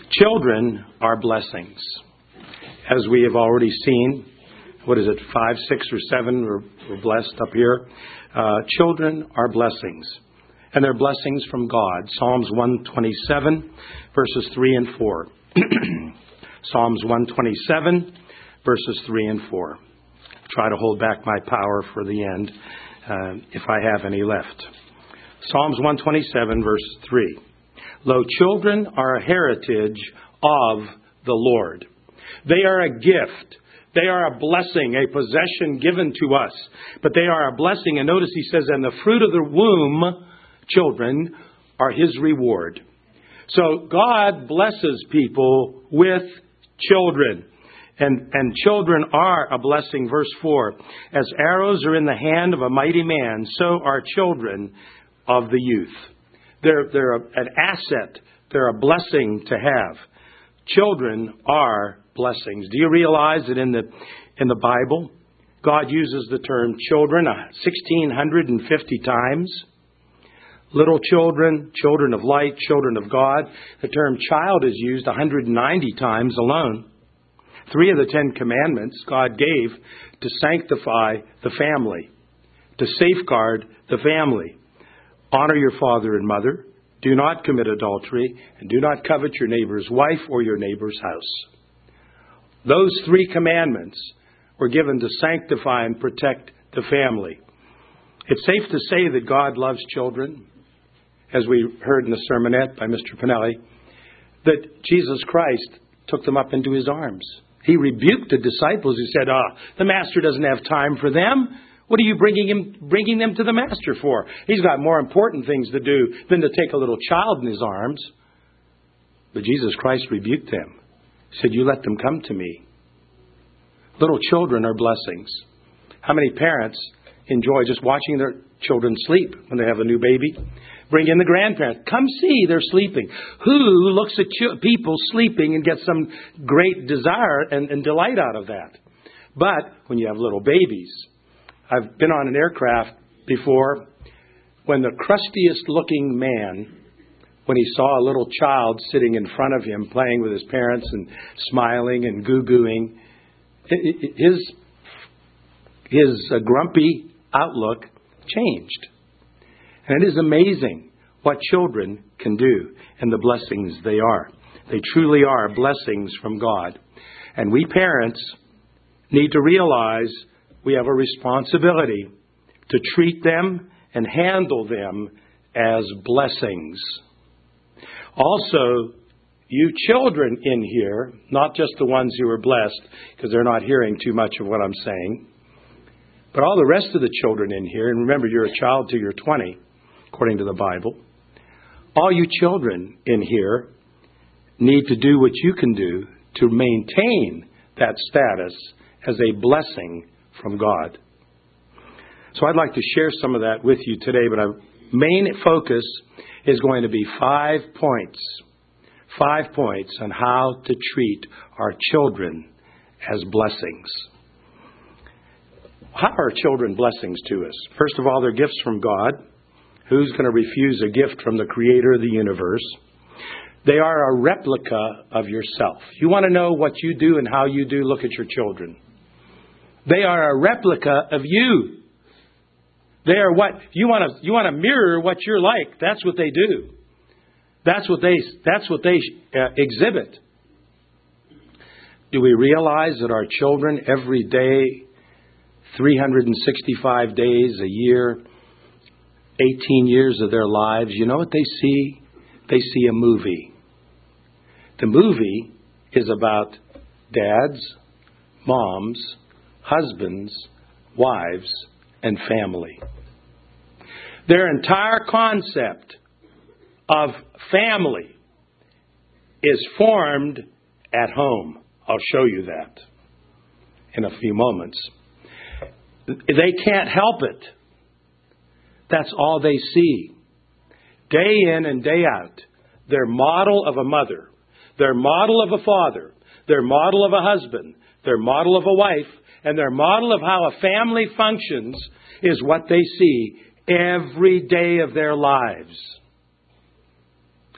Children are blessings. As we have already seen, 5, 6, or 7 were blessed up here. Children are blessings. And they're blessings from God. Psalms 127, verses 3 and 4. Psalms 127, verses 3 and 4. Try to hold back my power for the end, if I have any left. Psalms 127, verse 3. Lo, children are a heritage of the Lord. They are a gift. They are a blessing, a possession given to us. But they are a blessing. And notice he says, and the fruit of the womb, children, are his reward. So God blesses people with children. And children are a blessing. Verse 4, as arrows are in the hand of a mighty man, so are children of the youth. They're an asset. They're a blessing to have. Children are blessings. Do you realize that in the Bible, God uses the term children 1,650 times? Little children, children of light, children of God. The term child is used 190 times alone. 3 of the 10 commandments God gave to sanctify the family, to safeguard the family. Honor your father and mother. Do not commit adultery. And do not covet your neighbor's wife or your neighbor's house. Those 3 commandments were given to sanctify and protect the family. It's safe to say that God loves children, as we heard in the sermonette by Mr. Pinelli, that Jesus Christ took them up into his arms. He rebuked the disciples who said, the master doesn't have time for them. What are you bringing them to the master for? He's got more important things to do than to take a little child in his arms. But Jesus Christ rebuked them. He said, you let them come to me. Little children are blessings. How many parents enjoy just watching their children sleep when they have a new baby? Bring in the grandparents. Come see, they're sleeping. Who looks at people sleeping and gets some great desire and delight out of that? But when you have little babies, I've been on an aircraft before when the crustiest looking man, when he saw a little child sitting in front of him playing with his parents and smiling and goo-gooing, his grumpy outlook changed. And it is amazing what children can do and the blessings they are. They truly are blessings from God. And we parents need to realize we have a responsibility to treat them and handle them as blessings. Also, you children in here, not just the ones who are blessed, because they're not hearing too much of what I'm saying, but all the rest of the children in here, and remember, you're a child till you're 20, according to the Bible. All you children in here need to do what you can do to maintain that status as a blessing from God. So I'd like to share some of that with you today, but our main focus is going to be 5 points. 5 points on how to treat our children as blessings. How are children blessings to us? First of all, they're gifts from God. Who's going to refuse a gift from the Creator of the universe? They are a replica of yourself. You want to know what you do and how you do, look at your children. They are a replica of you. They are what you want to mirror what you're like. That's what they do. That's what they exhibit. Do we realize that our children every day, 365 days a year, 18 years of their lives, you know what they see? They see a movie. The movie is about dads, moms, husbands, wives, and family. Their entire concept of family is formed at home. I'll show you that in a few moments. They can't help it. That's all they see. Day in and day out, their model of a mother, their model of a father, their model of a husband, their model of a wife, and their model of how a family functions is what they see every day of their lives.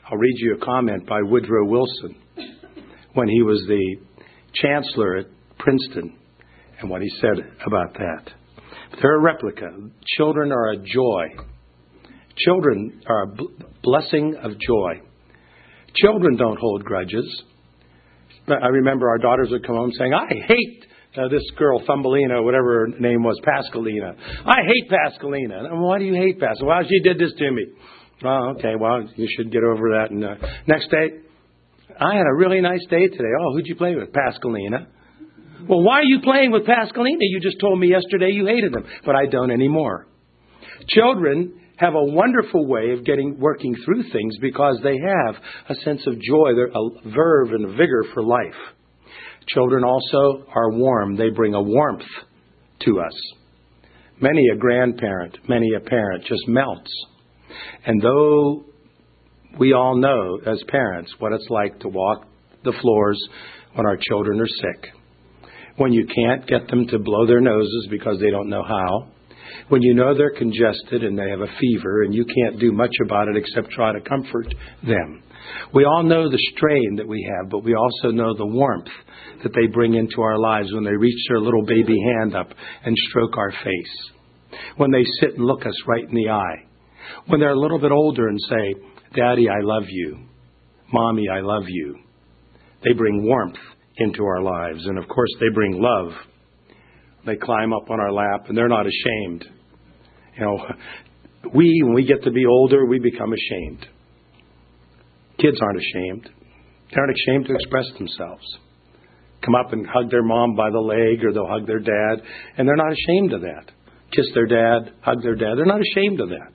I'll read you a comment by Woodrow Wilson when he was the chancellor at Princeton and what he said about that. They're a replica. Children are a joy. Children are a blessing of joy. Children don't hold grudges. I remember our daughters would come home saying, I hate this girl, Thumbelina, whatever her name was, Pascalina. I hate Pascalina. And, why do you hate Pascalina? Well, she did this to me. Oh, okay, well, you should get over that. And next day, I had a really nice day today. Oh, who'd you play with? Pascalina. Well, why are you playing with Pascalina? You just told me yesterday you hated them, but I don't anymore. Children have a wonderful way of working through things because they have a sense of joy. They're a verve and a vigor for life. Children also are warm. They bring a warmth to us. Many a grandparent, many a parent just melts. And though we all know as parents what it's like to walk the floors when our children are sick, when you can't get them to blow their noses because they don't know how, when you know they're congested and they have a fever and you can't do much about it except try to comfort them. We all know the strain that we have, but we also know the warmth that they bring into our lives when they reach their little baby hand up and stroke our face. When they sit and look us right in the eye. When they're a little bit older and say, Daddy, I love you. Mommy, I love you. They bring warmth into our lives. And of course, they bring love. They climb up on our lap and they're not ashamed. You know, when we get to be older, we become ashamed. Kids aren't ashamed. They aren't ashamed to express themselves. Come up and hug their mom by the leg, or they'll hug their dad, and they're not ashamed of that. Kiss their dad, hug their dad. They're not ashamed of that.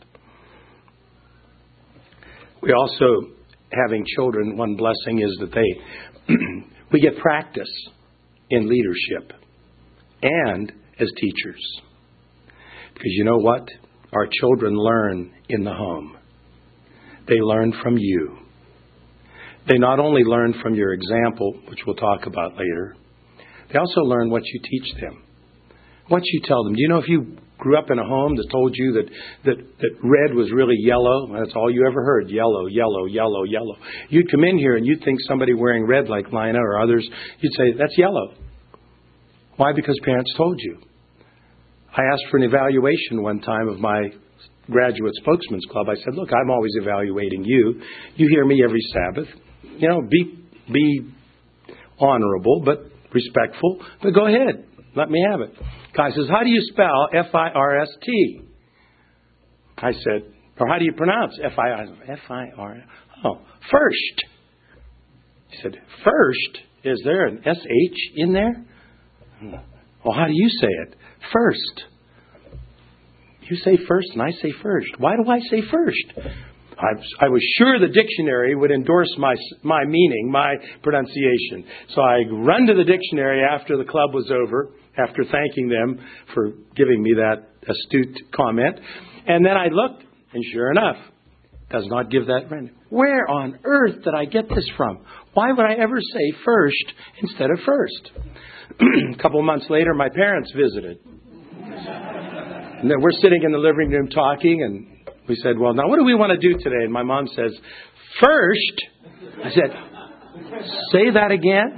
We also, having children, one blessing is that we get practice in leadership and as teachers. Because you know what? Our children learn in the home. They learn from you. They not only learn from your example, which we'll talk about later, they also learn what you teach them, what you tell them. Do you know if you grew up in a home that told you that red was really yellow, that's all you ever heard, yellow, yellow, yellow, yellow. You'd come in here and you'd think somebody wearing red like Lina or others, you'd say, that's yellow. Why? Because parents told you. I asked for an evaluation one time of my graduate spokesman's club. I said, look, I'm always evaluating you. You hear me every Sabbath. You know, be honorable, but respectful. But go ahead. Let me have it. Guy says, how do you spell F-I-R-S-T? I said, or how do you pronounce F-I-R? Oh, first. He said, first? Is there an S-H in there? Well, how do you say it? First. You say first and I say first. Why do I say first? I was sure the dictionary would endorse my meaning, my pronunciation. So I run to the dictionary after the club was over, after thanking them for giving me that astute comment. And then I looked, and sure enough, does not give that rendering. Where on earth did I get this from? Why would I ever say first instead of first? A couple of months later, my parents visited. And then we're sitting in the living room talking, and we said, well, now what do we want to do today? And my mom says, first. I said, say that again.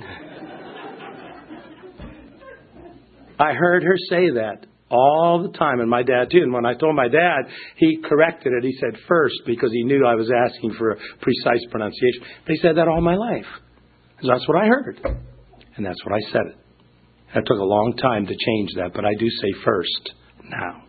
I heard her say that all the time, and my dad too. And when I told my dad, he corrected it. He said first because he knew I was asking for a precise pronunciation. They said that all my life. So that's what I heard. And that's what I said it. It took a long time to change that, but I do say first now.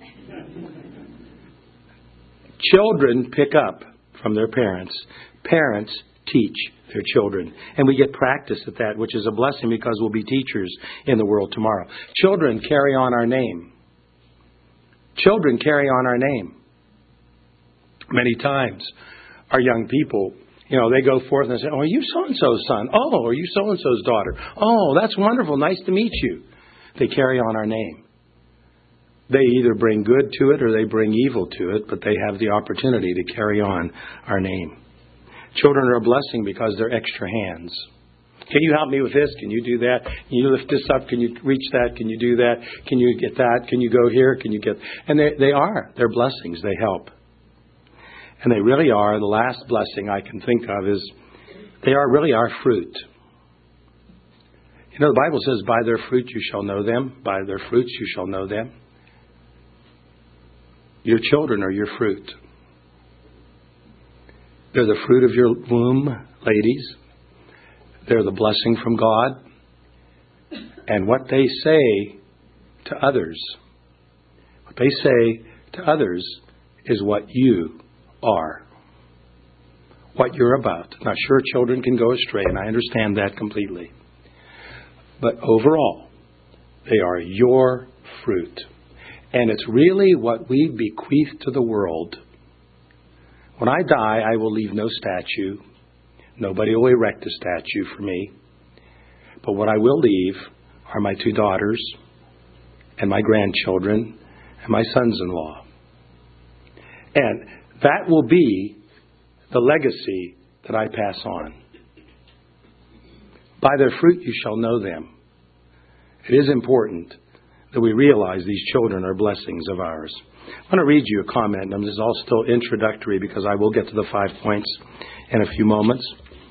Children pick up from their parents. Parents teach their children. And we get practice at that, which is a blessing because we'll be teachers in the world tomorrow. Children carry on our name. Children carry on our name. Many times, our young people, they go forth and say, oh, are you so-and-so's son? Oh, are you so-and-so's daughter? Oh, that's wonderful. Nice to meet you. They carry on our name. They either bring good to it or they bring evil to it, but they have the opportunity to carry on our name. Children are a blessing because they're extra hands. Can you help me with this? Can you do that? Can you lift this up? Can you reach that? Can you do that? Can you get that? Can you go here? Can you get... And they are. They're blessings. They help. And they really are, the last blessing I can think of is, they are really our fruit. You know, the Bible says, by their fruit you shall know them. By their fruits you shall know them. Your children are your fruit. They're the fruit of your womb, ladies. They're the blessing from God. And what they say to others, is what you are. What you're about. Now, sure, children can go astray, and I understand that completely. But overall, they are your fruit. And it's really what we bequeath to the world. When I die, I will leave no statue. Nobody will erect a statue for me. But what I will leave are my 2 daughters and my grandchildren and my sons-in-law. And that will be the legacy that I pass on. By their fruit you shall know them. It is important that we realize these children are blessings of ours. I want to read you a comment, and this is all still introductory because I will get to the 5 points in a few moments.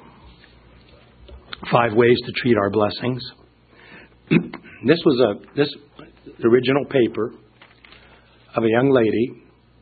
5 ways to treat our blessings. This was this original paper of a young lady,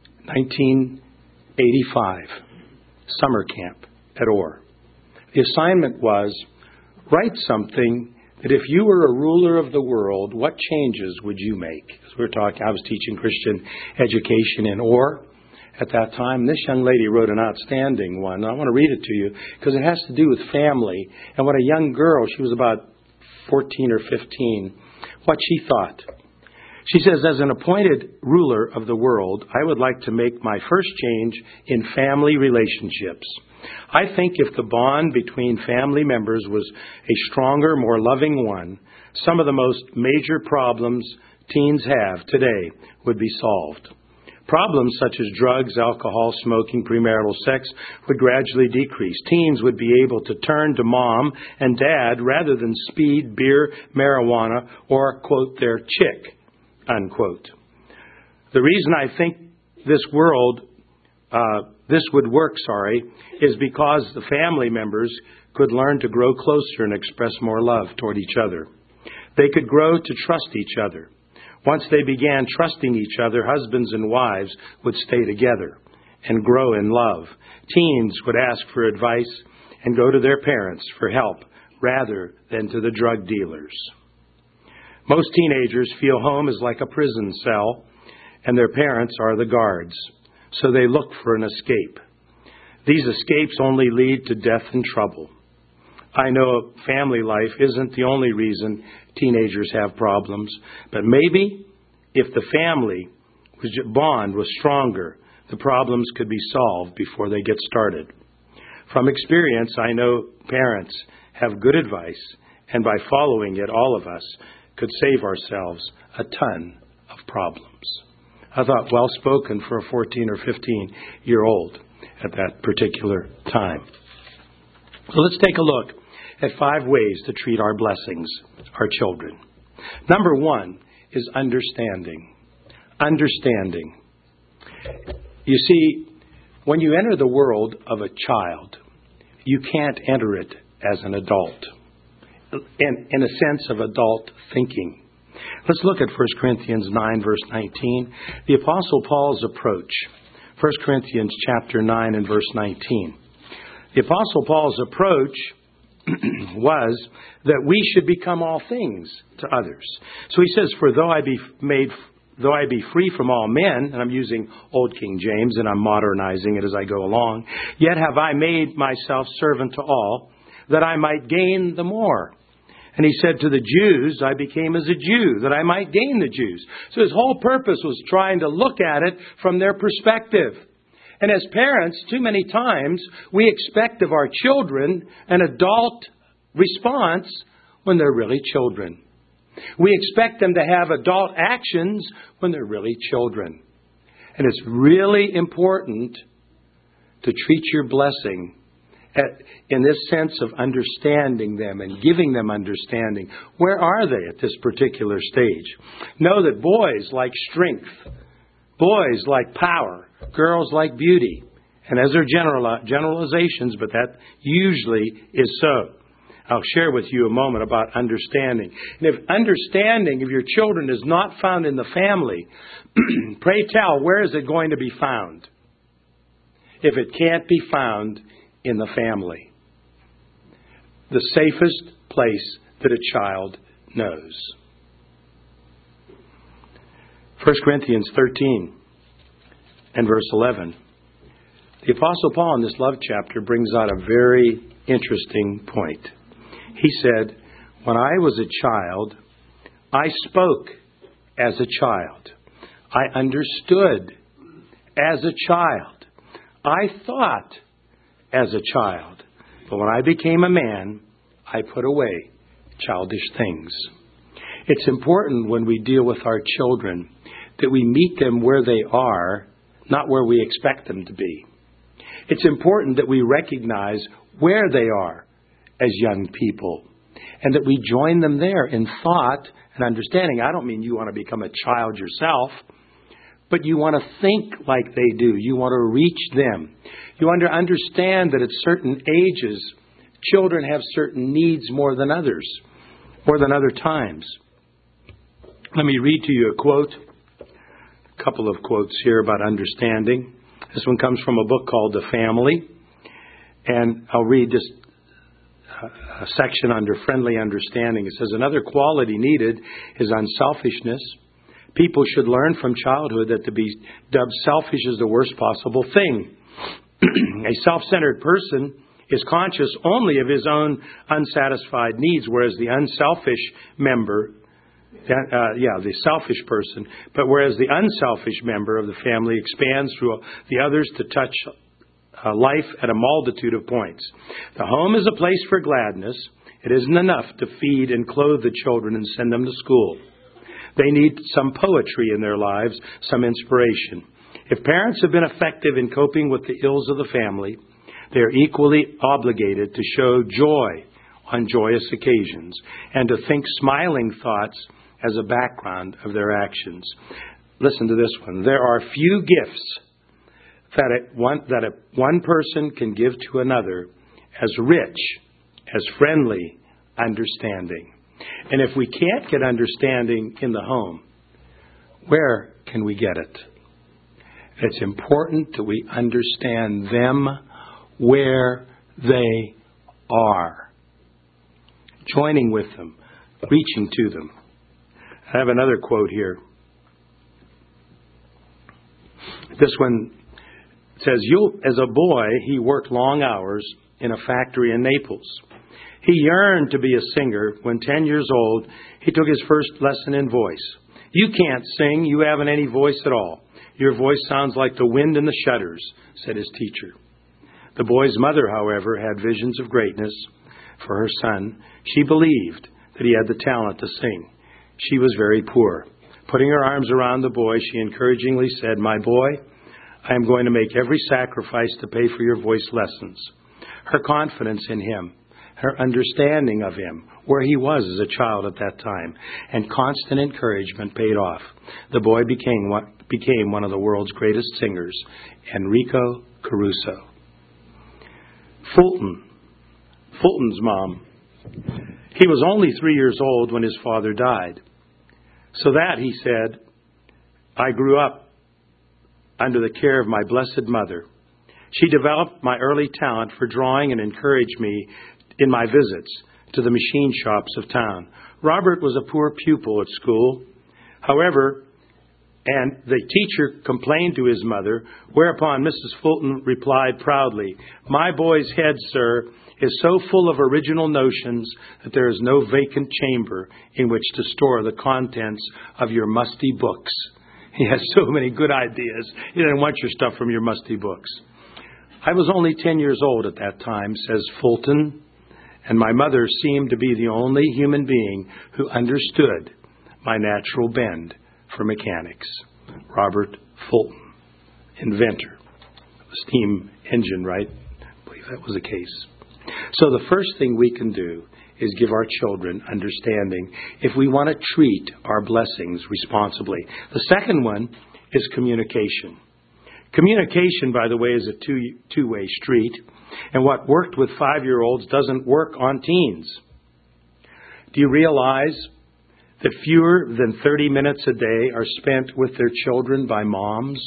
1985, summer camp at Orr. The assignment was, write something that if you were a ruler of the world, what changes would you make? As we were talking, I was teaching Christian education in Orr at that time. This young lady wrote an outstanding one. I want to read it to you because it has to do with family and what a young girl, she was about 14 or 15, what she thought. She says, as an appointed ruler of the world, I would like to make my first change in family relationships. I think if the bond between family members was a stronger, more loving one, some of the most major problems teens have today would be solved. Problems such as drugs, alcohol, smoking, premarital sex would gradually decrease. Teens would be able to turn to mom and dad rather than speed, beer, marijuana, or, quote, their chick, unquote. The reason I think this would work, is because the family members could learn to grow closer and express more love toward each other. They could grow to trust each other. Once they began trusting each other, husbands and wives would stay together and grow in love. Teens would ask for advice and go to their parents for help rather than to the drug dealers. Most teenagers feel home is like a prison cell and their parents are the guards, so they look for an escape. These escapes only lead to death and trouble. I know family life isn't the only reason teenagers have problems, but maybe if the family bond was stronger, the problems could be solved before they get started. From experience, I know parents have good advice, and by following it, all of us could save ourselves a ton of problems. I thought well spoken for a 14 or 15-year-old at that particular time. So let's take a look at 5 ways to treat our blessings, our children. Number 1 is understanding. Understanding. You see, when you enter the world of a child, you can't enter it as an adult, in a sense of adult thinking. Let's look at 1 Corinthians 9, verse 19. The Apostle Paul's approach. 1 Corinthians chapter 9 and verse 19. The Apostle Paul's approach was that we should become all things to others. So he says, for though I be free from all men, and I'm using Old King James and I'm modernizing it as I go along, yet have I made myself servant to all, that I might gain the more. And he said to the Jews, I became as a Jew, that I might gain the Jews. So his whole purpose was trying to look at it from their perspective. And as parents, too many times, we expect of our children an adult response when they're really children. We expect them to have adult actions when they're really children. And it's really important to treat your blessing in this sense of understanding them and giving them understanding. Where are they at this particular stage? Know that boys like strength, boys like power, girls like beauty, And as they're generalizations, but that usually is so. I'll share with you a moment about understanding. And if understanding of your children is not found in the family, pray tell, where is it going to be found? If it can't be found in the family. The safest place that a child knows. 1 Corinthians 13 and verse 11. The Apostle Paul in this love chapter brings out a very interesting point. He said, when I was a child, I spoke as a child. I understood as a child. I thought as a child. But when I became a man, I put away childish things. It's important when we deal with our children that we meet them where they are, not where we expect them to be. It's important that we recognize where they are as young people and that we join them there in thought and understanding. I don't mean you want to become a child yourself, but you want to think like they do. You want to reach them. You understand that at certain ages, children have certain needs more than others, more than other times. Let me read to you a quote, a couple of quotes here about understanding. This one comes from a book called The Family. And I'll read just a section under friendly understanding. It says, another quality needed is unselfishness. People should learn from childhood that to be dubbed selfish is the worst possible thing. A self-centered person is conscious only of his own unsatisfied needs, whereas the unselfish member, the selfish person, but whereas the unselfish member of the family expands through the others to touch life at a multitude of points. The home is a place for gladness. It isn't enough to feed and clothe the children and send them to school. They need some poetry in their lives, some inspiration. If parents have been effective in coping with the ills of the family, they are equally obligated to show joy on joyous occasions and to think smiling thoughts as a background of their actions. Listen to this one. There are few gifts that one person can give to another as rich as friendly understanding. And if we can't get understanding in the home, where can we get it? It's important that we understand them where they are. Joining with them, reaching to them. I have another quote here. This one says, as a boy, he worked long hours in a factory in Naples. He yearned to be a singer. When 10 years old, he took his first lesson in voice. You can't sing. You haven't any voice at all. Your voice sounds like the wind in the shutters, said his teacher. The boy's mother, however, had visions of greatness for her son. She believed that he had the talent to sing. She was very poor. Putting her arms around the boy, she encouragingly said, my boy, I am going to make every sacrifice to pay for your voice lessons. Her confidence in him, her understanding of him, where he was as a child at that time, and constant encouragement paid off. The boy became one of the world's greatest singers, Enrico Caruso. Fulton's mom. He was only 3 years old when his father died. So that, he said, I grew up under the care of my blessed mother. She developed my early talent for drawing and encouraged me in my visits to the machine shops of town. Robert was a poor pupil at school. However, and the teacher complained to his mother, whereupon Mrs. Fulton replied proudly, my boy's head, sir, is so full of original notions that there is no vacant chamber in which to store the contents of your musty books. He has so many good ideas. You didn't want your stuff from your musty books. I was only 10 years old at that time, says Fulton, and my mother seemed to be the only human being who understood my natural bend for mechanics. Robert Fulton, inventor of the steam engine, right? I believe that was the case. So the first thing we can do is give our children understanding if we want to treat our blessings responsibly. The second one is communication. Communication, by the way, is a two-way street. And what worked with 5-year-olds doesn't work on teens. Do you realize that fewer than 30 minutes a day are spent with their children by moms?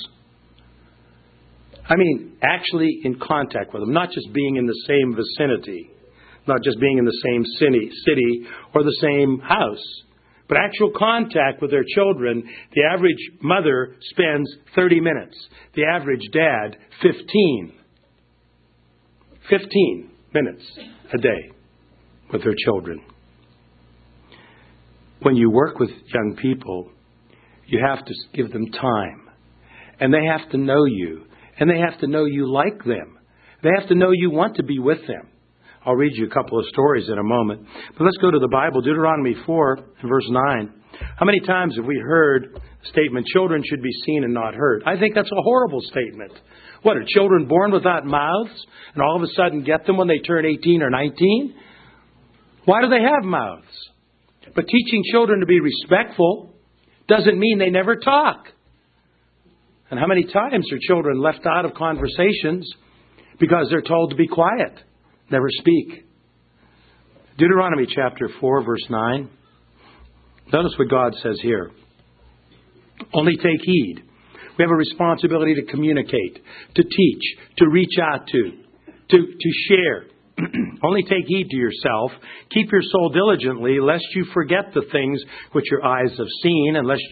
I mean, actually in contact with them, not just being in the same vicinity, not just being in the same city or the same house, but actual contact with their children. The average mother spends 30 minutes. The average dad, 15 minutes a day with their children. When you work with young people, you have to give them time. And they have to know you. And they have to know you like them. They have to know you want to be with them. I'll read you a couple of stories in a moment. But let's go to the Bible. Deuteronomy 4 and verse 9. How many times have we heard the statement, children should be seen and not heard? I think that's a horrible statement. What, are children born without mouths and all of a sudden get them when they turn 18 or 19? Why do they have mouths? But teaching children to be respectful doesn't mean they never talk. And how many times are children left out of conversations because they're told to be quiet, never speak? Deuteronomy chapter 4, verse 9. Notice what God says here. Only take heed. We have a responsibility to communicate, to teach, to reach out to share. Only take heed to yourself. Keep your soul diligently, lest you forget the things which your eyes have seen, and lest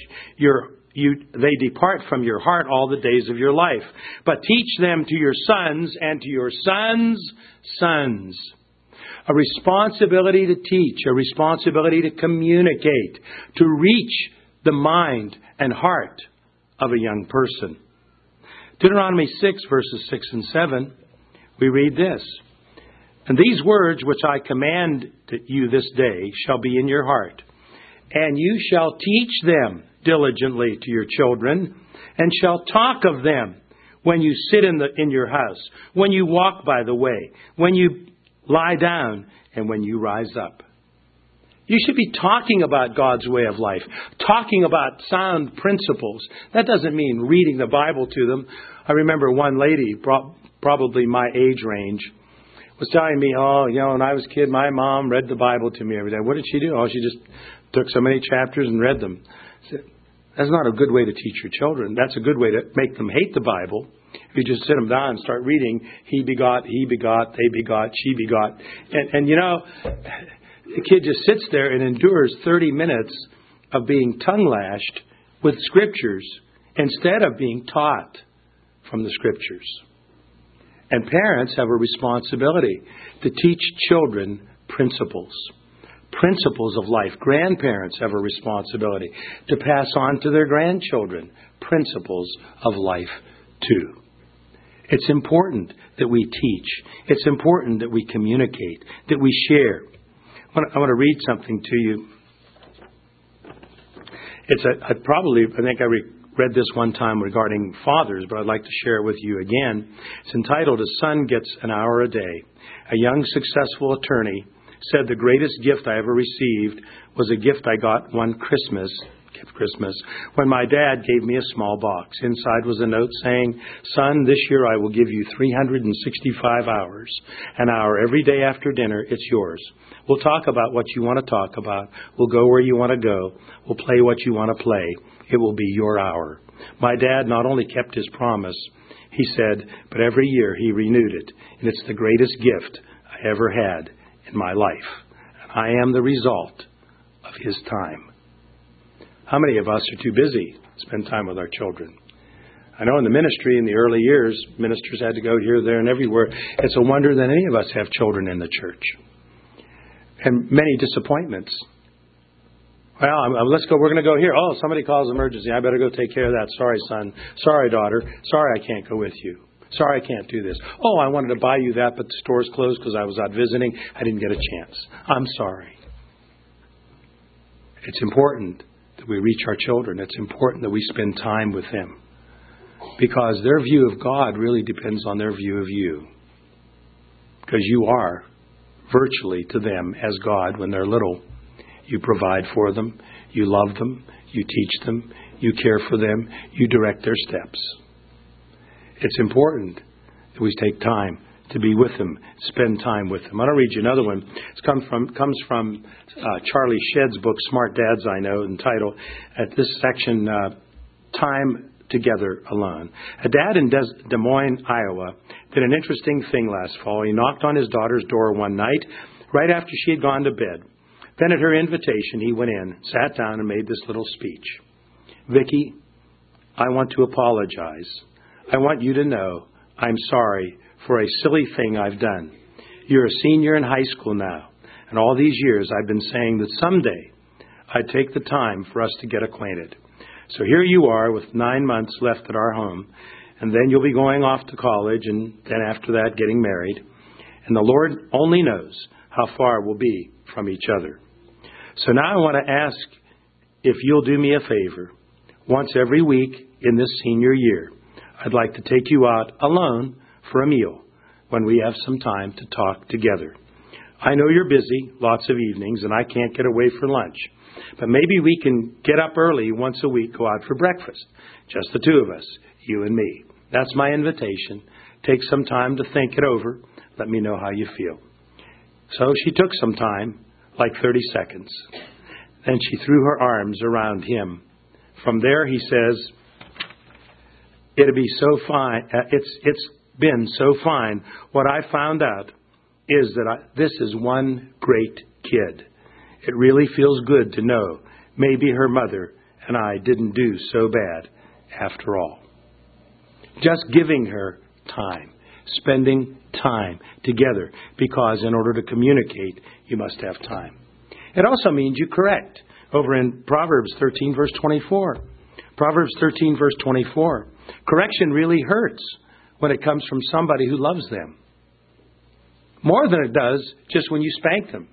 they depart from your heart all the days of your life. But teach them to your sons and to your sons' sons. A responsibility to teach, a responsibility to communicate, to reach the mind and heart of a young person. Deuteronomy 6, verses 6 and 7, we read this. And these words which I command you this day shall be in your heart, and you shall teach them diligently to your children, and shall talk of them when you sit in your house, when you walk by the way, when you lie down, and when you rise up. You should be talking about God's way of life, talking about sound principles. That doesn't mean reading the Bible to them. I remember one lady, probably my age range, was telling me, when I was a kid, my mom read the Bible to me every day. What did she do? She just took so many chapters and read them. I said, that's not a good way to teach your children. That's a good way to make them hate the Bible. If you just sit them down and start reading, he begot, they begot, she begot. And the kid just sits there and endures 30 minutes of being tongue-lashed with Scriptures instead of being taught from the Scriptures. And parents have a responsibility to teach children principles of life. Grandparents have a responsibility to pass on to their grandchildren principles of life too. It's important that we teach. It's important that we communicate, that we share. I want to read something to you. I think I read this one time regarding fathers, but I'd like to share it with you again. It's entitled, A Son Gets an Hour a Day. A young successful attorney said the greatest gift I ever received was a gift I got one Christmas, when my dad gave me a small box. Inside was a note saying, son, this year I will give you 365 hours. An hour every day after dinner. It's yours. We'll talk about what you want to talk about. We'll go where you want to go. We'll play what you want to play. It will be your hour. My dad not only kept his promise, he said, but every year he renewed it. And it's the greatest gift I ever had in my life. And I am the result of his time. How many of us are too busy to spend time with our children? I know in the ministry in the early years, ministers had to go here, there, and everywhere. It's a wonder that any of us have children in the church. And many disappointments. Well, let's go. We're going to go here. Oh, somebody calls emergency. I better go take care of that. Sorry, son. Sorry, daughter. Sorry, I can't go with you. Sorry, I can't do this. Oh, I wanted to buy you that, but the store's closed because I was out visiting. I didn't get a chance. I'm sorry. It's important that we reach our children. It's important that we spend time with them. Because their view of God really depends on their view of you. Because you are virtually to them as God when they're little. You provide for them. You love them. You teach them. You care for them. You direct their steps. It's important that we take time to be with them, spend time with them. I want to read you another one. It comes from Charlie Shedd's book, Smart Dads I Know, entitled, at this section, Time Together Alone. A dad in Des Moines, Iowa, did an interesting thing last fall. He knocked on his daughter's door one night, right after she had gone to bed. Then at her invitation, he went in, sat down, and made this little speech. Vicki, I want to apologize. I want you to know I'm sorry for a silly thing I've done. You're a senior in high school now, and all these years I've been saying that someday I'd take the time for us to get acquainted. So here you are with 9 months left at our home, and then you'll be going off to college, and then after that getting married. And the Lord only knows how far we'll be from each other. So now I want to ask if you'll do me a favor. Once every week in this senior year, I'd like to take you out alone for a meal when we have some time to talk together. I know you're busy, lots of evenings, and I can't get away for lunch. But maybe we can get up early once a week, go out for breakfast. Just the two of us, you and me. That's my invitation. Take some time to think it over. Let me know how you feel. So she took some time, like 30 seconds. Then she threw her arms around him. From there, he says, it'll be so fine. It's been so fine. What I found out is that this is one great kid. It really feels good to know maybe her mother and I didn't do so bad after all. Just giving her time, spending time together, because in order to communicate, you must have time. It also means you correct. Over in Proverbs 13, verse 24. Proverbs 13, verse 24. Correction really hurts when it comes from somebody who loves them. More than it does just when you spank them.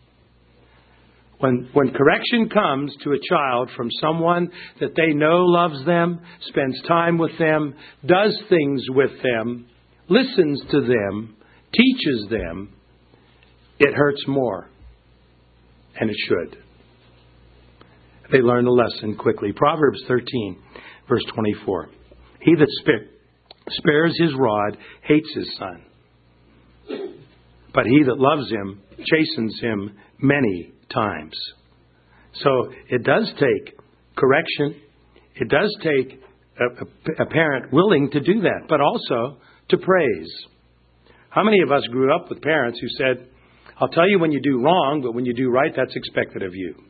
When correction comes to a child from someone that they know loves them, spends time with them, does things with them, listens to them, teaches them, it hurts more. And it should. They learn the lesson quickly. Proverbs 13, verse 24. He that spares his rod hates his son, but he that loves him chastens him many times. So it does take correction. It does take a parent willing to do that, but also to praise. How many of us grew up with parents who said, I'll tell you when you do wrong, but when you do right, that's expected of you?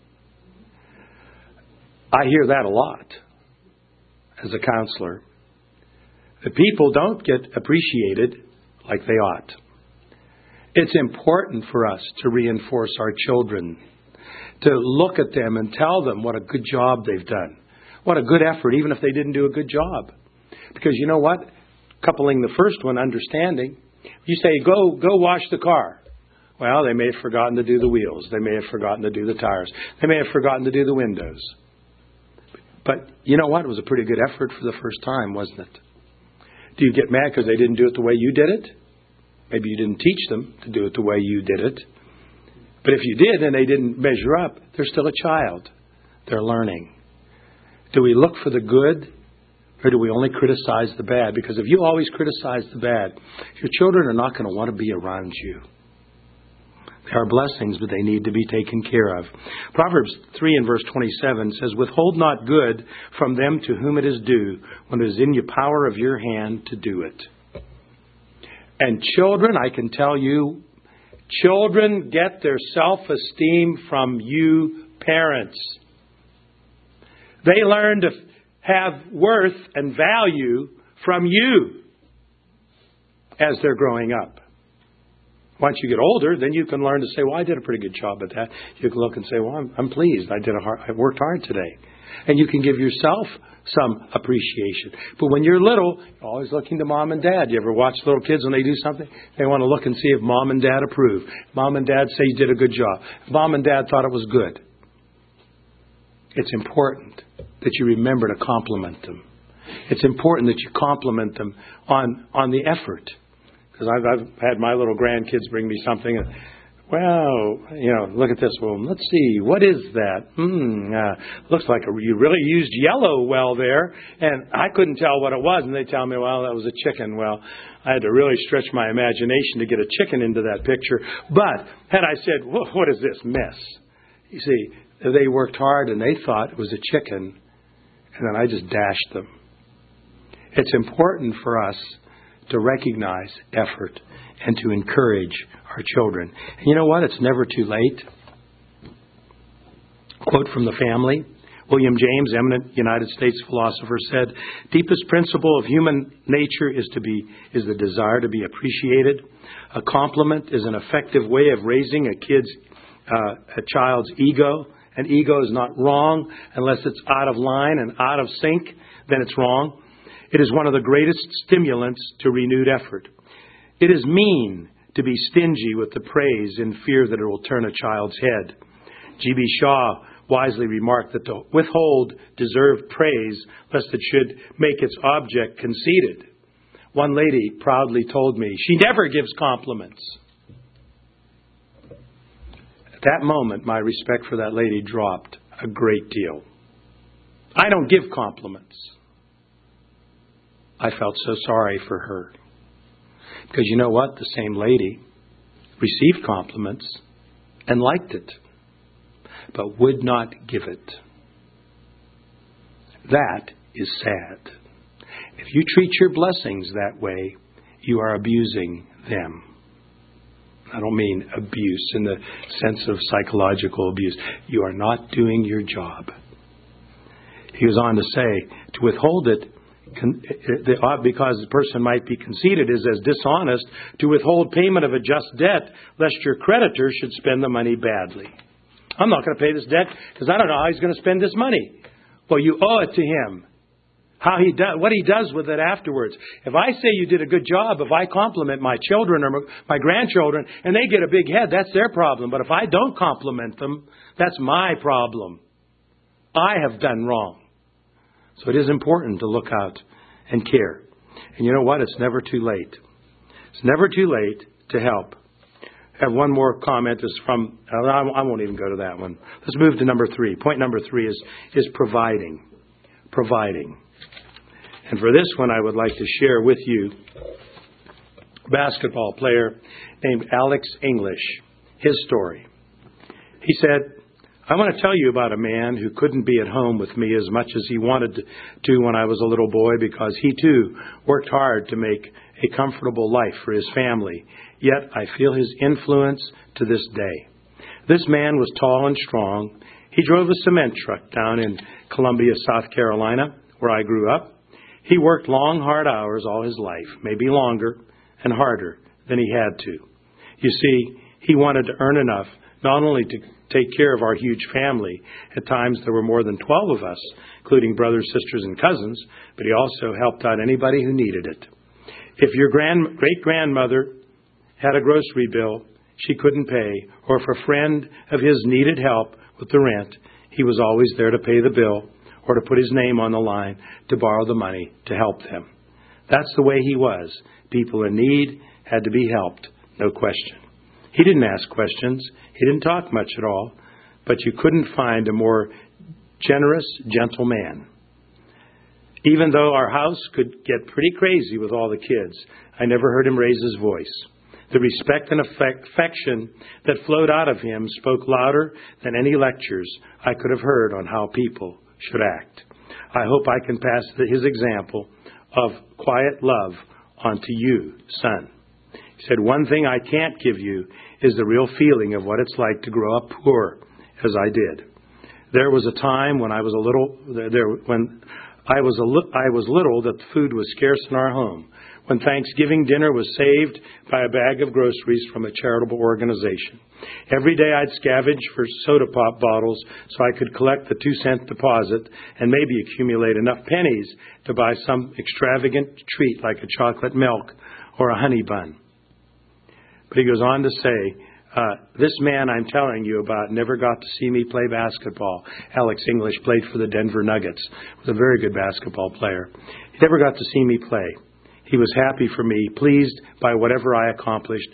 I hear that a lot as a counselor. The people don't get appreciated like they ought. It's important for us to reinforce our children, to look at them and tell them what a good job they've done, what a good effort, even if they didn't do a good job. Because you know what? Coupling the first one, understanding, you say, go wash the car. Well, they may have forgotten to do the wheels. They may have forgotten to do the tires. They may have forgotten to do the windows. But you know what? It was a pretty good effort for the first time, wasn't it? Do you get mad because they didn't do it the way you did it? Maybe you didn't teach them to do it the way you did it. But if you did and they didn't measure up, they're still a child. They're learning. Do we look for the good, or do we only criticize the bad? Because if you always criticize the bad, your children are not going to want to be around you. They are blessings, but they need to be taken care of. Proverbs 3 and verse 27 says, withhold not good from them to whom it is due, when it is in the power of your hand to do it. And children, I can tell you, children get their self-esteem from you parents. They learn to have worth and value from you as they're growing up. Once you get older, then you can learn to say, well, I did a pretty good job at that. You can look and say, well, I'm pleased. I worked hard today. And you can give yourself some appreciation. But when you're little, you're always looking to mom and dad. You ever watch little kids when they do something? They want to look and see if mom and dad approve. Mom and dad say you did a good job. Mom and dad thought it was good. It's important that you remember to compliment them. It's important that you compliment them on the effort. Because I've had my little grandkids bring me something. Well, look at this one. Let's see. What is that? Looks like you really used yellow well there. And I couldn't tell what it was. And they tell me, well, that was a chicken. Well, I had to really stretch my imagination to get a chicken into that picture. But had I said, what is this mess? You see, they worked hard and they thought it was a chicken. And then I just dashed them. It's important for us to recognize effort and to encourage our children. And you know what? It's never too late. Quote from the family. William James, eminent United States philosopher, said, "Deepest principle of human nature is the desire to be appreciated. A compliment is an effective way of raising a child's ego. An ego is not wrong unless it's out of line and out of sync, then it's wrong. It is one of the greatest stimulants to renewed effort. It is mean to be stingy with the praise in fear that it will turn a child's head." G.B. Shaw wisely remarked that to withhold deserved praise lest it should make its object conceited. One lady proudly told me she never gives compliments. At that moment, my respect for that lady dropped a great deal. I don't give compliments. I felt so sorry for her. Because you know what? The same lady received compliments and liked it, but would not give it. That is sad. If you treat your blessings that way, you are abusing them. I don't mean abuse in the sense of psychological abuse. You are not doing your job. He goes on to say, to withhold it, because the person might be conceited, is as dishonest to withhold payment of a just debt, lest your creditor should spend the money badly. I'm not going to pay this debt because I don't know how he's going to spend this money. Well, you owe it to him. What he does with it afterwards. If I say you did a good job, if I compliment my children or my grandchildren and they get a big head, that's their problem. But if I don't compliment them, that's my problem. I have done wrong. So it is important to look out and care. And you know what? It's never too late. It's never too late to help. I have one more comment. Is from, I won't even go to that one. Let's move to number 3. Point number 3 is providing. Providing. And for this one, I would like to share with you a basketball player named Alex English, his story. He said, "I want to tell you about a man who couldn't be at home with me as much as he wanted to when I was a little boy because he too worked hard to make a comfortable life for his family. Yet I feel his influence to this day. This man was tall and strong. He drove a cement truck down in Columbia, South Carolina, where I grew up. He worked long, hard hours all his life, maybe longer and harder than he had to. You see, he wanted to earn enough not only to take care of our huge family. At times there were more than 12 of us, including brothers, sisters, and cousins, but he also helped out anybody who needed it. If your great-grandmother had a grocery bill she couldn't pay, or if a friend of his needed help with the rent, he was always there to pay the bill or to put his name on the line to borrow the money to help them. That's the way he was. People in need had to be helped, no question. He didn't ask questions. He didn't talk much at all, but you couldn't find a more generous, gentle man. Even though our house could get pretty crazy with all the kids, I never heard him raise his voice. The respect and affection that flowed out of him spoke louder than any lectures I could have heard on how people should act. I hope I can pass his example of quiet love on to you, son. He said, one thing I can't give you is the real feeling of what it's like to grow up poor, as I did. There was a time when I was little that the food was scarce in our home, when Thanksgiving dinner was saved by a bag of groceries from a charitable organization. Every day I'd scavenge for soda pop bottles so I could collect the 2-cent deposit and maybe accumulate enough pennies to buy some extravagant treat like a chocolate milk or a honey bun. But he goes on to say, this man I'm telling you about never got to see me play basketball. Alex English played for the Denver Nuggets. Was a very good basketball player. He never got to see me play. He was happy for me, pleased by whatever I accomplished,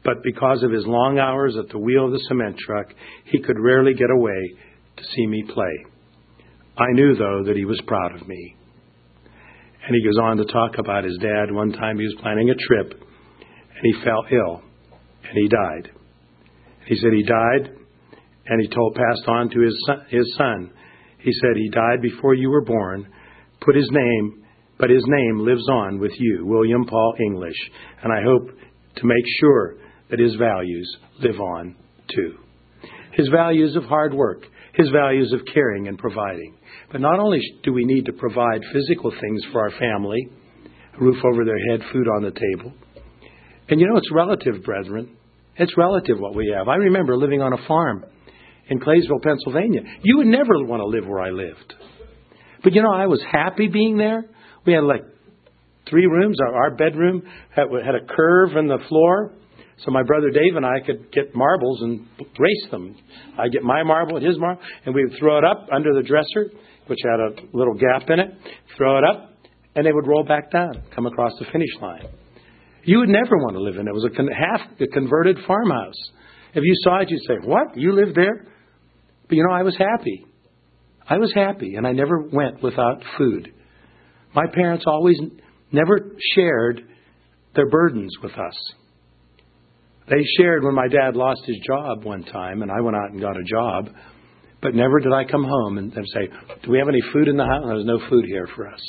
But because of his long hours at the wheel of the cement truck, he could rarely get away to see me play. I knew, though, that he was proud of me. And he goes on to talk about his dad. One time he was planning a trip, and he fell ill, and he died. He said he died, and he passed on to his son. He said, he died before you were born, but his name lives on with you, William Paul English. And I hope to make sure that his values live on too. His values of hard work, his values of caring and providing. But not only do we need to provide physical things for our family, a roof over their head, food on the table. And it's relative, brethren. It's relative what we have. I remember living on a farm in Claysville, Pennsylvania. You would never want to live where I lived. But I was happy being there. We had like 3 rooms. Our bedroom had a curve in the floor. So my brother Dave and I could get marbles and race them. I'd get my marble and his marble, and we would throw it up under the dresser, which had a little gap in it, throw it up, and they would roll back down, come across the finish line. You would never want to live in it. It was half a converted farmhouse. If you saw it, you'd say, what? You lived there? But I was happy. I was happy, and I never went without food. My parents always never shared their burdens with us. They shared when my dad lost his job one time, and I went out and got a job, but never did I come home and say, do we have any food in the house? There's no food here for us.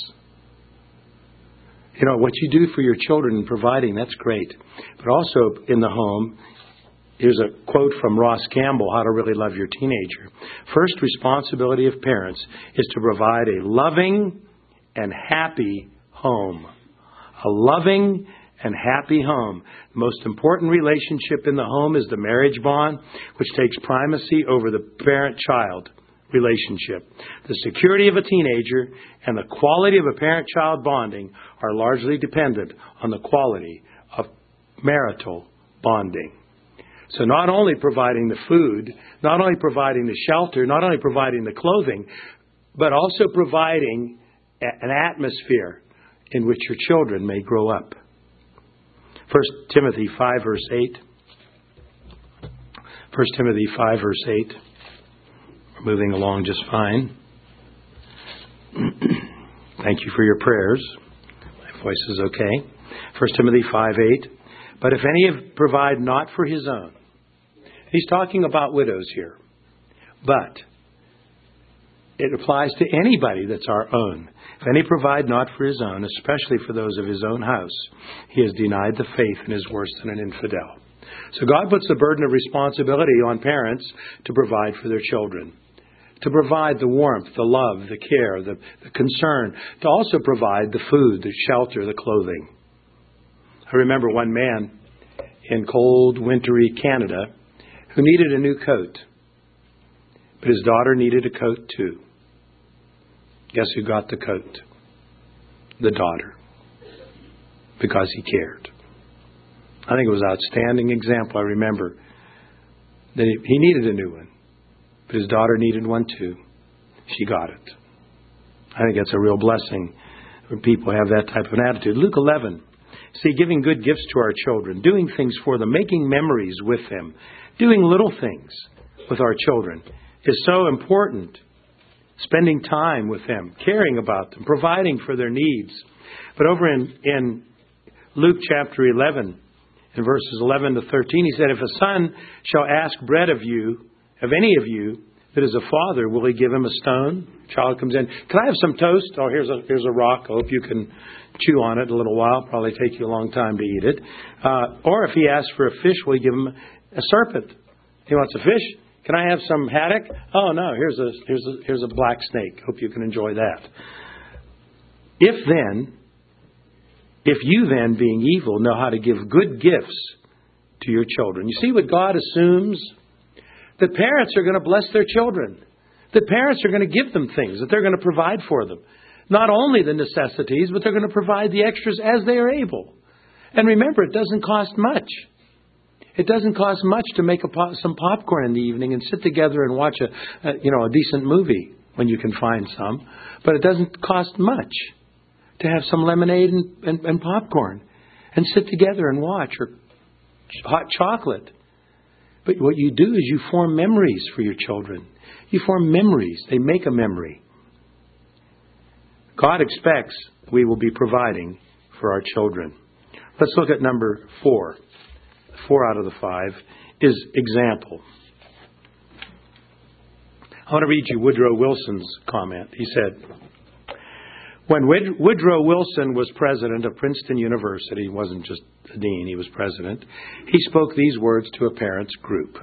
What you do for your children in providing, that's great. But also in the home, here's a quote from Ross Campbell, How to Really Love Your Teenager. First responsibility of parents is to provide a loving and happy home. A loving and happy home. The most important relationship in the home is the marriage bond, which takes primacy over the parent-child relationship. The security of a teenager and the quality of a parent-child bonding are largely dependent on the quality of marital bonding. So not only providing the food, not only providing the shelter, not only providing the clothing, but also providing an atmosphere in which your children may grow up. 1 Timothy 5, verse 8. 1 Timothy 5, verse 8. We're moving along just fine. Thank you for your prayers. My voice is okay. 1 Timothy 5, 8. But if any provide not for his own. He's talking about widows here. But it applies to anybody that's our own. If any provide not for his own, especially for those of his own house, he has denied the faith and is worse than an infidel. So God puts the burden of responsibility on parents to provide for their children. To provide the warmth, the love, the care, the concern. To also provide the food, the shelter, the clothing. I remember one man in cold, wintry Canada who needed a new coat. But his daughter needed a coat too. Guess who got the coat? The daughter. Because he cared. I think it was an outstanding example. I remember that he needed a new one. But his daughter needed one too. She got it. I think that's a real blessing when people have that type of an attitude. Luke 11. See, giving good gifts to our children, doing things for them, making memories with them, doing little things with our children is so important. Spending time with them, caring about them, providing for their needs. But over in Luke chapter 11, in verses 11 to 13, he said, if a son shall ask bread of you, of any of you, that is a father, will he give him a stone? Child comes in, can I have some toast? Oh, here's a rock. I hope you can chew on it a little while. Probably take you a long time to eat it. Or if he asks for a fish, will he give him a serpent? He wants a fish. Can I have some haddock? Oh no, here's a black snake. Hope you can enjoy that. If you then, being evil, know how to give good gifts to your children. You see what God assumes? That parents are going to bless their children. That parents are going to give them things, that they're going to provide for them. Not only the necessities, but they're going to provide the extras as they are able. And remember, it doesn't cost much. It doesn't cost much to make some popcorn in the evening and sit together and watch a decent movie when you can find some. But it doesn't cost much to have some lemonade and popcorn and sit together and watch or hot chocolate. But what you do is you form memories for your children. You form memories. They make a memory. God expects we will be providing for our children. Let's look at number 4. 4 out of the 5 is example. I want to read you Woodrow Wilson's comment. He said, when Woodrow Wilson was president of Princeton University, he wasn't just the dean, he was president, he spoke these words to a parents' group.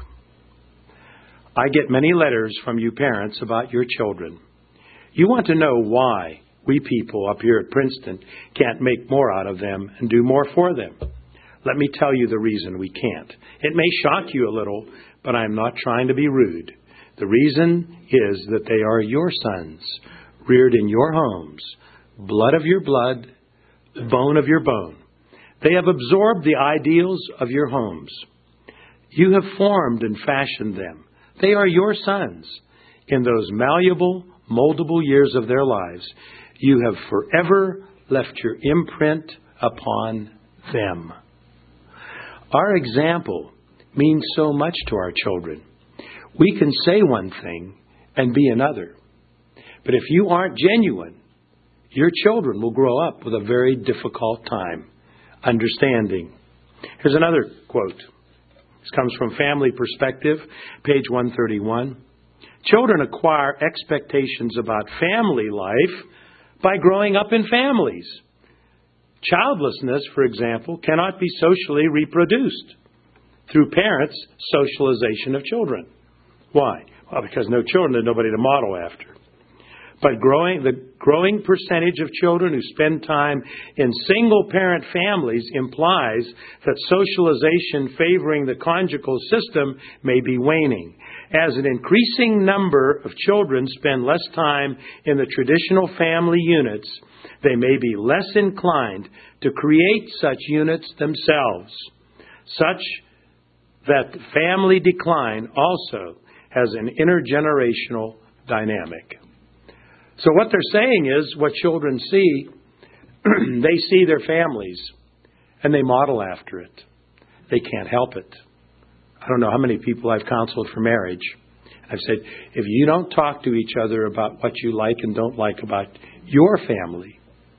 I get many letters from you parents about your children. You want to know why we people up here at Princeton can't make more out of them and do more for them. Let me tell you the reason we can't. It may shock you a little, but I'm not trying to be rude. The reason is that they are your sons, reared in your homes, blood of your blood, bone of your bone. They have absorbed the ideals of your homes. You have formed and fashioned them. They are your sons. In those malleable, moldable years of their lives, you have forever left your imprint upon them. Our example means so much to our children. We can say one thing and be another. But if you aren't genuine, your children will grow up with a very difficult time understanding. Here's another quote. This comes from Family Perspective, page 131. Children acquire expectations about family life by growing up in families. Childlessness, for example, cannot be socially reproduced through parents' socialization of children. Why? Well, because no children, there's nobody to model after. But the growing percentage of children who spend time in single-parent families implies that socialization favoring the conjugal system may be waning. As an increasing number of children spend less time in the traditional family units, they may be less inclined to create such units themselves, such that the family decline also has an intergenerational dynamic. So what they're saying is what children see, they see their families and they model after it. They can't help it. I don't know how many people I've counseled for marriage. I've said, if you don't talk to each other about what you like and don't like about your family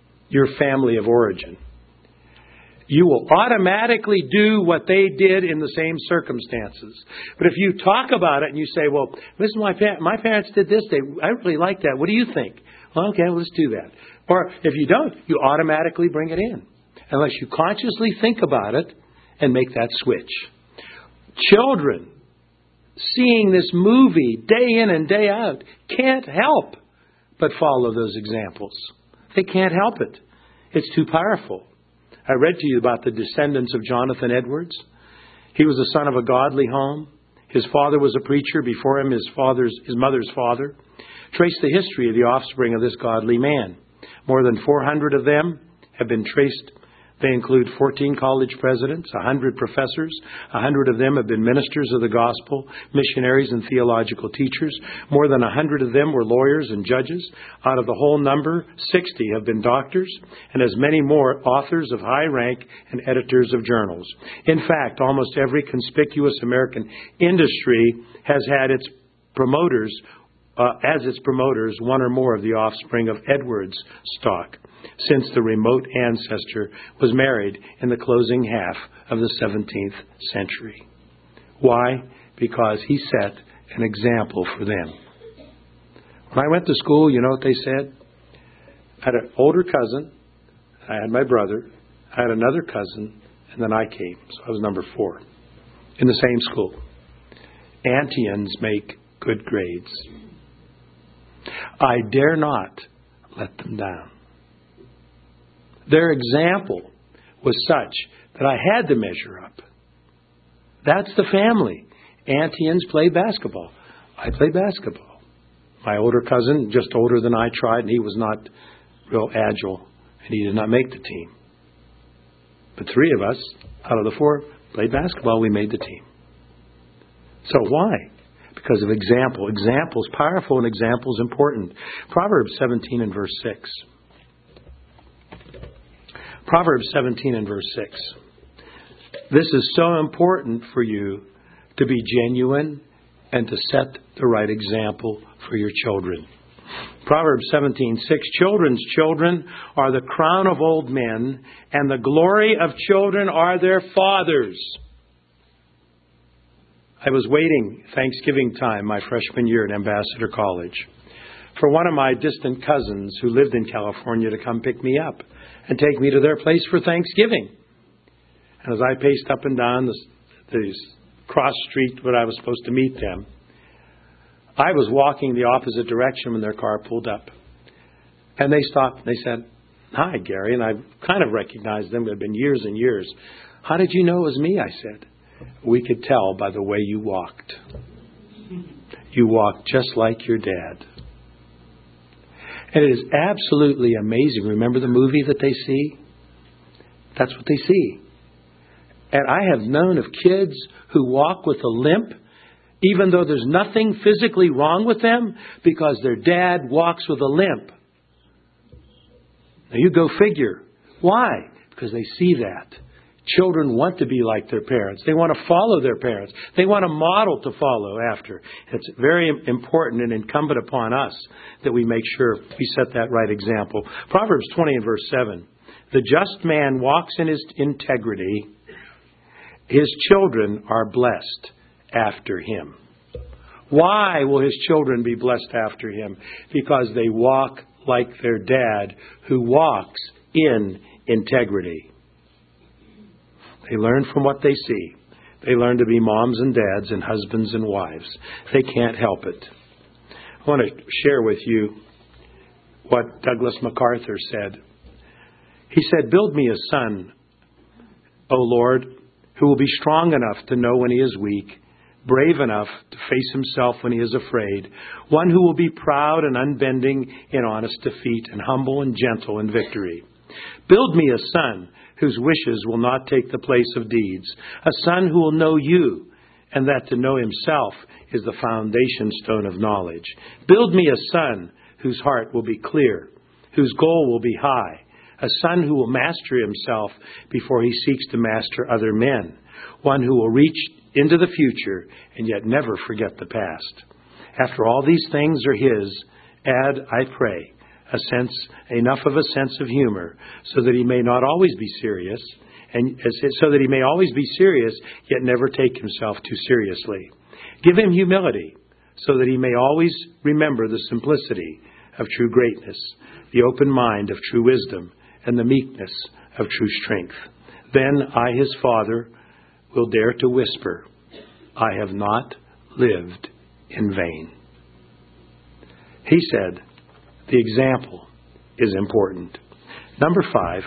of origin, you will automatically do what they did in the same circumstances. But if you talk about it and you say, well, listen, my parents did this, I really like that. What do you think? Well, okay, let's do that. Or if you don't, you automatically bring it in. Unless you consciously think about it and make that switch. Children, seeing this movie day in and day out, can't help but follow those examples. They can't help it. It's too powerful. I read to you about the descendants of Jonathan Edwards. He was the son of a godly home. His father was a preacher. Before him, his mother's father. Trace the history of the offspring of this godly man. More than 400 of them have been traced. They include 14 college presidents, 100 professors. 100 of them have been ministers of the gospel, missionaries and theological teachers. More than 100 of them were lawyers and judges. Out of the whole number, 60 have been doctors, and as many more authors of high rank and editors of journals. In fact, almost every conspicuous American industry has had its promoters, one or more of the offspring of Edwards' stock, since the remote ancestor was married in the closing half of the 17th century. Why? Because he set an example for them. When I went to school, you know what they said? I had an older cousin, I had my brother, I had another cousin, and then I came. So I was number 4 in the same school. Antians make good grades. I dare not let them down. Their example was such that I had to measure up. That's the family. Antians play basketball. I play basketball. My older cousin, just older than I, tried, and he was not real agile, and he did not make the team. But 3 of us, out of the 4, played basketball. We made the team. So why? Because of example. Example is powerful and example is important. Proverbs 17 and verse 6. Proverbs 17 and verse 6. This is so important for you to be genuine and to set the right example for your children. Proverbs 17:6, children's children are the crown of old men, and the glory of children are their fathers. I was waiting Thanksgiving time, my freshman year at Ambassador College, for one of my distant cousins who lived in California to come pick me up and take me to their place for Thanksgiving. And as I paced up and down the cross street where I was supposed to meet them, I was walking the opposite direction when their car pulled up. And they stopped and they said, "Hi, Gary." And I kind of recognized them. It had been years and years. "How did you know it was me?" I said. "We could tell by the way you walked. You walked just like your dad." And it is absolutely amazing. Remember the movie that they see? That's what they see. And I have known of kids who walk with a limp, even though there's nothing physically wrong with them, because their dad walks with a limp. Now you go figure. Why? Because they see that. Children want to be like their parents. They want to follow their parents. They want a model to follow after. It's very important and incumbent upon us that we make sure we set that right example. Proverbs 20 and verse 7. The just man walks in his integrity. His children are blessed after him. Why will his children be blessed after him? Because they walk like their dad, who walks in integrity. They learn from what they see. They learn to be moms and dads and husbands and wives. They can't help it. I want to share with you what Douglas MacArthur said. He said, "Build me a son, O Lord, who will be strong enough to know when he is weak, brave enough to face himself when he is afraid, one who will be proud and unbending in honest defeat, and humble and gentle in victory. Build me a son whose wishes will not take the place of deeds, a son who will know you, and that to know himself is the foundation stone of knowledge. Build me a son whose heart will be clear, whose goal will be high, a son who will master himself before he seeks to master other men, one who will reach into the future and yet never forget the past. After all these things are his, add, I pray, enough of a sense of humor, so that he may not always be serious, yet never take himself too seriously. Give him humility, so that he may always remember the simplicity of true greatness, the open mind of true wisdom, and the meekness of true strength. Then I, his father, will dare to whisper, I have not lived in vain. He said, the example is important. Number five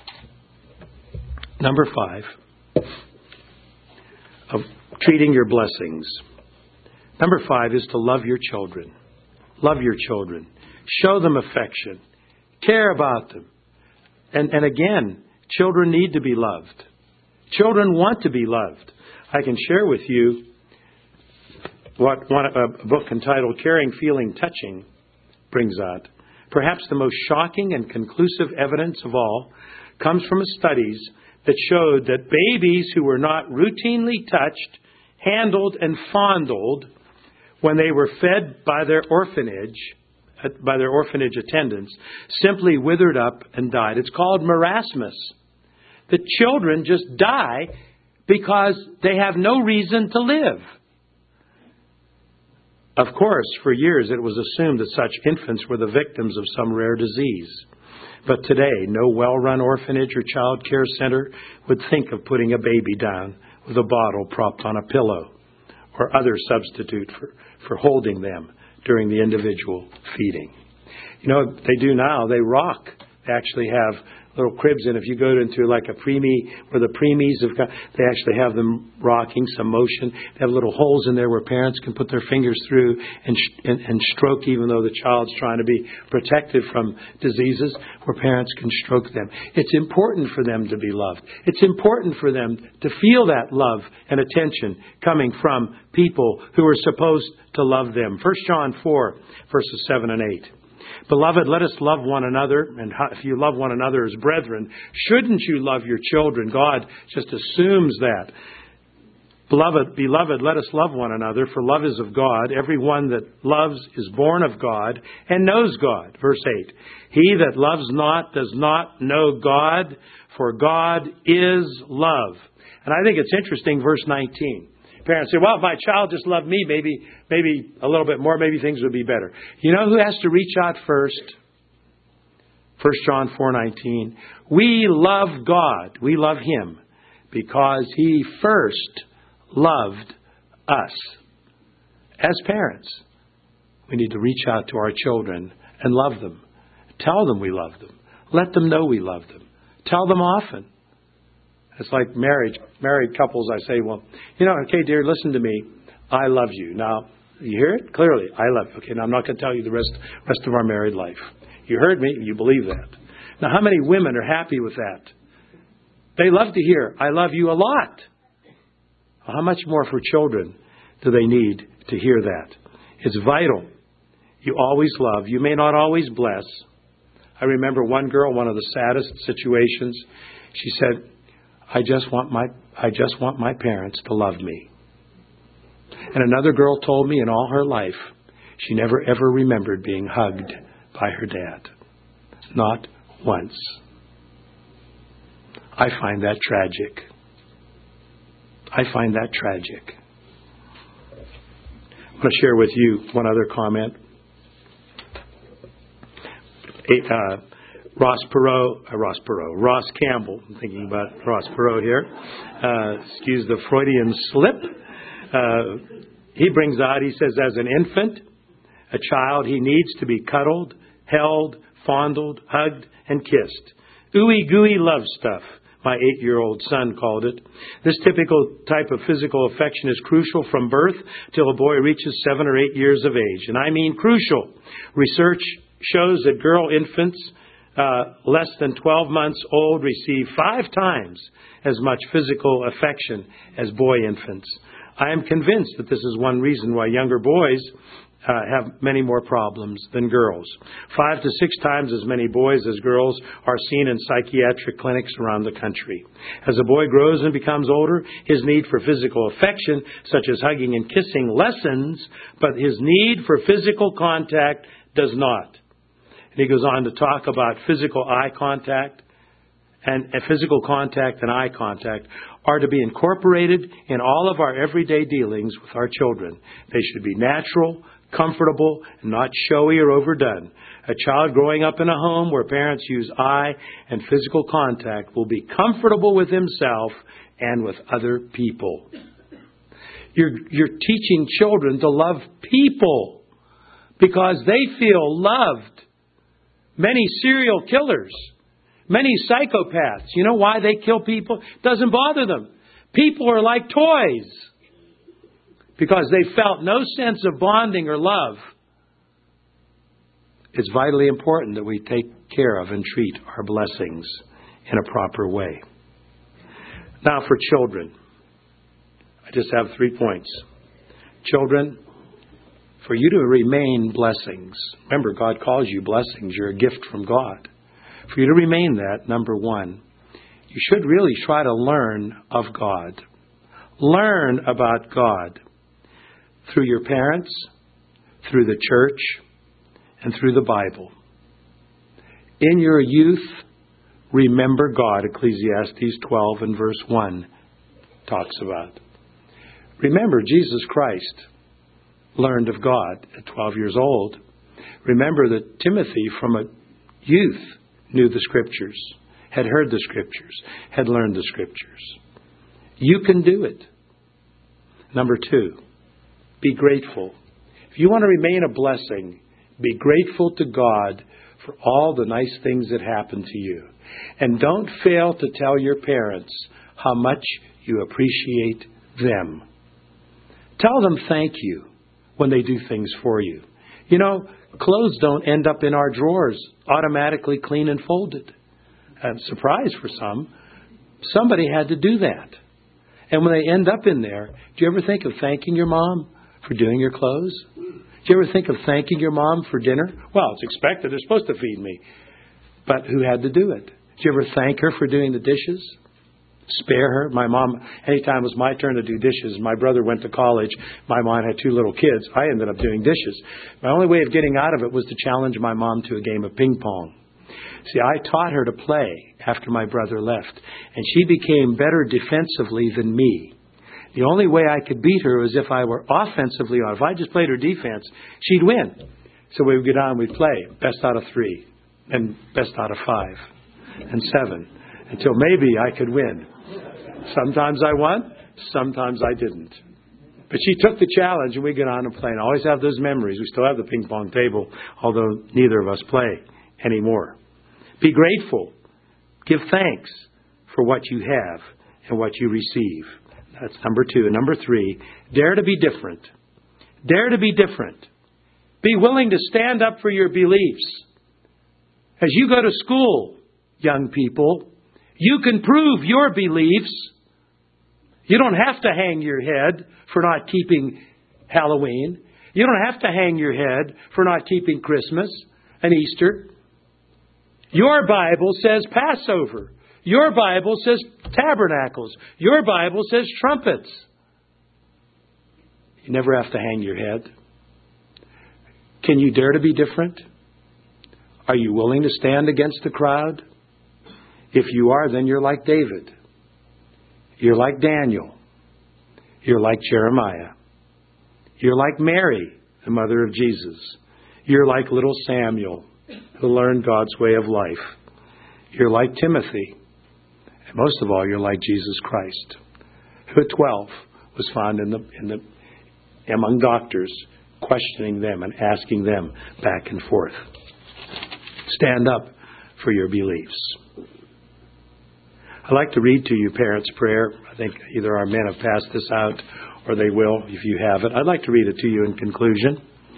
of treating your blessings. Number 5 is to love your children. Love your children. Show them affection. Care about them. And again, children need to be loved. Children want to be loved. I can share with you what a book entitled Caring, Feeling, Touching brings out. Perhaps the most shocking and conclusive evidence of all comes from studies that showed that babies who were not routinely touched, handled, and fondled when they were fed by their orphanage attendants simply withered up and died. It's called marasmus. The children just die because they have no reason to live. Of course, for years it was assumed that such infants were the victims of some rare disease. But today, no well-run orphanage or child care center would think of putting a baby down with a bottle propped on a pillow or other substitute for holding them during the individual feeding. You know, they do now. They rock. They actually have little cribs, and if you go into like a preemie, where the preemies have got, they actually have them rocking, some motion. They have little holes in there where parents can put their fingers through and stroke, even though the child's trying to be protected from diseases, where parents can stroke them. It's important for them to be loved. It's important for them to feel that love and attention coming from people who are supposed to love them. 1 John 4, verses 7 and 8. Beloved, let us love one another. And if you love one another as brethren, shouldn't you love your children? God just assumes that. Beloved, let us love one another, for love is of God. Everyone that loves is born of God and knows God. Verse 8. He that loves not does not know God, for God is love. And I think it's interesting, verse 19. Parents say, well, if my child just loved me, maybe a little bit more, maybe things would be better. You know who has to reach out first? 1 John 4:19. We love God. We love Him because He first loved us. As parents, we need to reach out to our children and love them. Tell them we love them. Let them know we love them. Tell them often. It's like married couples. I say, well, okay, dear, listen to me. I love you. Now, you hear it? Clearly, I love you. Okay, now I'm not going to tell you the rest of our married life. You heard me. You believe that. Now, how many women are happy with that? They love to hear, I love you a lot. How much more for children do they need to hear that? It's vital. You always love. You may not always bless. I remember one girl, one of the saddest situations. She said, I just want my parents to love me. And another girl told me in all her life, she never ever remembered being hugged by her dad. Not once. I find that tragic. I find that tragic. I'm going to share with you one other comment. Ross Campbell. I'm thinking about Ross Perot here. Excuse the Freudian slip. He brings out, he says, as an infant, a child, he needs to be cuddled, held, fondled, hugged, and kissed. Ooey gooey love stuff, my 8-year-old son called it. This typical type of physical affection is crucial from birth till a boy reaches 7 or 8 years of age. And I mean crucial. Research shows that girl infants less than 12 months old receive 5 times as much physical affection as boy infants. I am convinced that this is one reason why younger boys have many more problems than girls. 5 to 6 times as many boys as girls are seen in psychiatric clinics around the country. As a boy grows and becomes older, his need for physical affection, such as hugging and kissing, lessens, but his need for physical contact does not. And he goes on to talk about physical eye contact, and physical contact and eye contact are to be incorporated in all of our everyday dealings with our children. They should be natural, comfortable, and not showy or overdone. A child growing up in a home where parents use eye and physical contact will be comfortable with himself and with other people. You're teaching children to love people because they feel loved. Many serial killers, many psychopaths, you know why they kill people? It doesn't bother them. People are like toys because they felt no sense of bonding or love. It's vitally important that we take care of and treat our blessings in a proper way. Now for children, I just have 3 points. Children, for you to remain blessings. Remember, God calls you blessings. You're a gift from God. For you to remain that, number 1, you should really try to learn of God. Learn about God through your parents, through the church, and through the Bible. In your youth, remember God. Ecclesiastes 12 and verse 1 talks about. Remember Jesus Christ learned of God at 12 years old. Remember that Timothy from a youth knew the Scriptures, had heard the Scriptures, had learned the Scriptures. You can do it. Number 2, be grateful. If you want to remain a blessing, be grateful to God for all the nice things that happen to you. And don't fail to tell your parents how much you appreciate them. Tell them thank you when they do things for you. You know, clothes don't end up in our drawers automatically clean and folded. Surprise for some. Somebody had to do that. And when they end up in there, do you ever think of thanking your mom for doing your clothes? Do you ever think of thanking your mom for dinner? Well, it's expected. They're supposed to feed me. But who had to do it? Did you ever thank her for doing the dishes? Spare her? My mom, anytime it was my turn to do dishes, my brother went to college, my mom had 2 little kids, I ended up doing dishes. My only way of getting out of it was to challenge my mom to a game of ping pong. See, I taught her to play after my brother left, and she became better defensively than me. The only way I could beat her was if I were offensively on. If I just played her defense, she'd win. So we would get on, we'd play best out of 3, and best out of 5, and 7, until maybe I could win. Sometimes I won, sometimes I didn't. But she took the challenge, and we get on and play. And I always have those memories. We still have the ping pong table, although neither of us play anymore. Be grateful. Give thanks for what you have and what you receive. That's number 2. And number 3, dare to be different. Dare to be different. Be willing to stand up for your beliefs. As you go to school, young people, you can prove your beliefs. You don't have to hang your head for not keeping Halloween. You don't have to hang your head for not keeping Christmas and Easter. Your Bible says Passover. Your Bible says tabernacles. Your Bible says trumpets. You never have to hang your head. Can you dare to be different? Are you willing to stand against the crowd? If you are, then you're like David. You're like Daniel. You're like Jeremiah. You're like Mary, the mother of Jesus. You're like little Samuel, who learned God's way of life. You're like Timothy. And most of all, you're like Jesus Christ, who at 12 was found among doctors, questioning them and asking them back and forth. Stand up for your beliefs. I'd like to read to you parents' prayer. I think either our men have passed this out or they will if you have it. I'd like to read it to you in conclusion.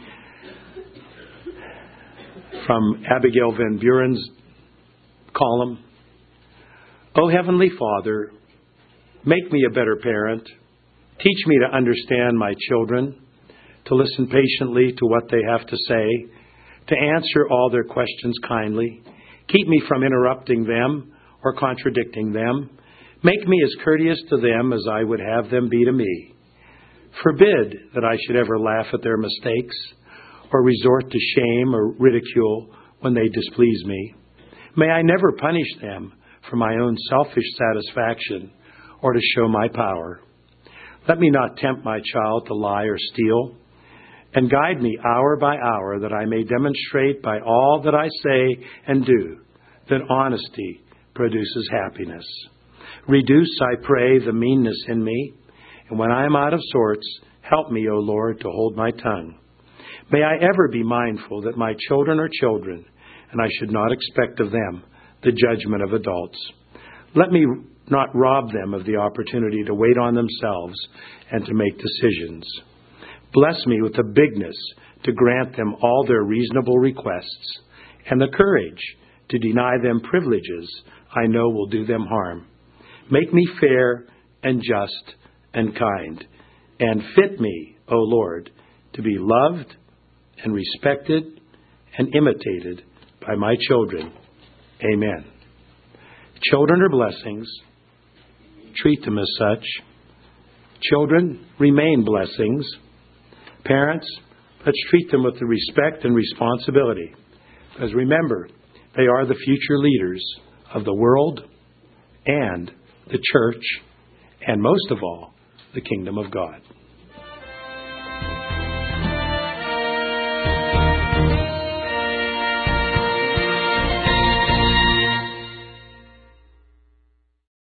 From Abigail Van Buren's column. O Heavenly Father, make me a better parent. Teach me to understand my children, to listen patiently to what they have to say, to answer all their questions kindly. Keep me from interrupting them or contradicting them. Make me as courteous to them as I would have them be to me. Forbid that I should ever laugh at their mistakes or resort to shame or ridicule when they displease me. May I never punish them for my own selfish satisfaction or to show my power. Let me not tempt my child to lie or steal, and guide me hour by hour that I may demonstrate by all that I say and do that honesty produces happiness. Reduce, I pray, the meanness in me, and when I am out of sorts, help me, O Lord, to hold my tongue. May I ever be mindful that my children are children, and I should not expect of them the judgment of adults. Let me not rob them of the opportunity to wait on themselves and to make decisions. Bless me with the bigness to grant them all their reasonable requests and the courage to deny them privileges I know will do them harm. Make me fair and just and kind, and fit me, O Lord, to be loved and respected and imitated by my children. Amen. Children are blessings. Treat them as such. Children remain blessings. Parents, let's treat them with the respect and responsibility. Because remember, they are the future leaders of the world and the church, and most of all, the kingdom of God.